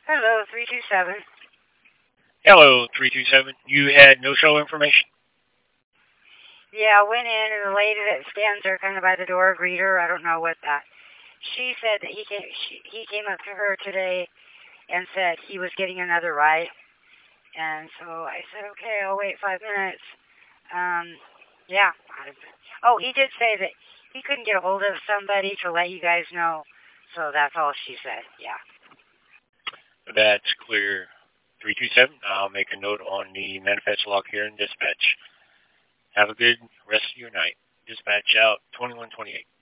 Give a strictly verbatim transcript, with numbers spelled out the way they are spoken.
Hello, three two seven. Hello, three two seven. You had no show information? Yeah, I went in and the lady that stands there kind of by the door, greeter, I don't know what that. She said that he came, she, he came up to her today and said he was getting another ride. And so I said, okay, I'll wait five minutes. Um, yeah. Oh, he did say that he couldn't get a hold of somebody to let you guys know. So that's all she said. Yeah. That's clear. three two seven. I'll make a note on the manifest log here in dispatch. Have a good rest of your night. Dispatch out twenty-one twenty-eight.